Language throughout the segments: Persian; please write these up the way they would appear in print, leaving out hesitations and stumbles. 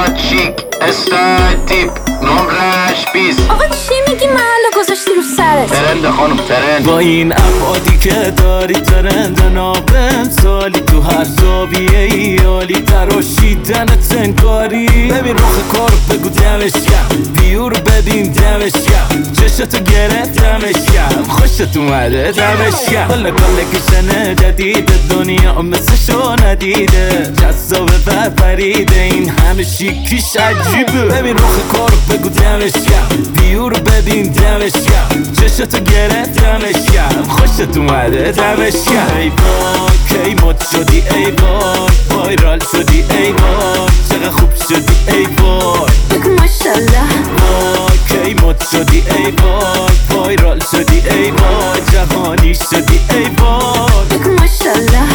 شیک استایل تیپ نمرش 20. آقا چی میگی محلا گذاشتی رو سرت؟ ترند خانم ترند. با این ابعادی که داری ترند نابم سالی تو هر زاویه ای عالی تراشیدنت انگاری. ببین رخ کار بگو دمش گرم ویو رو ببین دمش گرم چشتو گرفتمش گرم خوشت اومده دمش گرم کل کشن جدید دنیا مثلشو ندیده جذابه و پریده این همه شیکیش عجیبه. ببین رخ کار بگو دمش گرم ویو رو ببین دمش گرم چشتو گرفتمش گرم خوشت اومده دمش گرم. ای وای کی مد شدی ای وای وایرال شدی ای وای چقدر خوب شدی ای وای بگو ماشالله. وای کی مد شدی ای وای وایرال شدی ای وای جهانی شدی ای وای بگو ماشالله.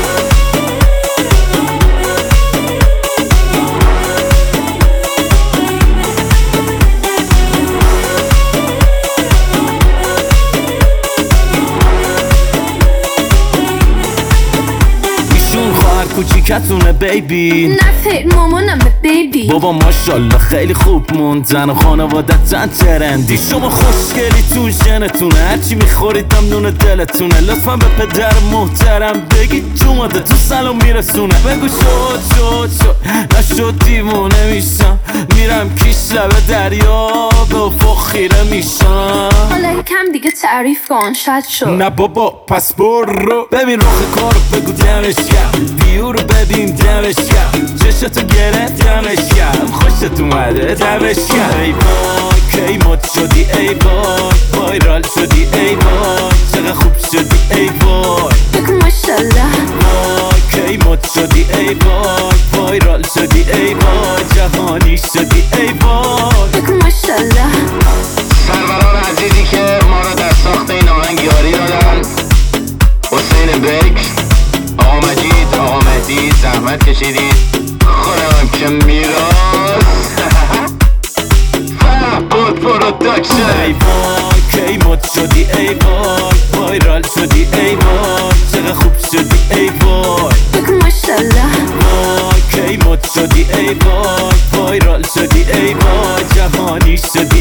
کوچیکتونه بیبی نه خیر مامانمه بیبی. بابا ماشالله خیلی خوب موندن و خانوادتن ترندی. شما خوشگلیتون ژنتونه هرچی میخورید ممنون دلتونه. لطفا به پدر محترم بگید جوماده تو سلام میرسونه. بگو شد نشد دیوونه میشم میرم کیش لبه دریا به افق خیره میشم. حالا یکم دیگه تعریف کن شاید شد. نه بابا پس برو. ببین رخ کار بگو دمش گرم ویو رو ببین دمش گرم چشتو گرفتمش گرم خوشت اومده دمش گرم. ای وای کی مد شدی ای وای وایرال شدی ای وای چقدر خوب شدی ای وای بگو ماشالله. وای کی مد شدی ای وای وایرال شدی ای وای جهانی شدی ای وای بگو ماشالله. سروران عزیزی که ما را در ساخت این آهنگ یاری دادن حسین بکر، آقا مجید، آقا مهدی زحمت کشیدید. خودم که میراز فرهاد پروداکشن. ای وای کی مد شدی ای وای وایرال شدی ای وای چقدر خوب شدی ای وای بگو ماشالله. وای کی مد شدی ای وای وایرال شدی ای وای جهانی شدی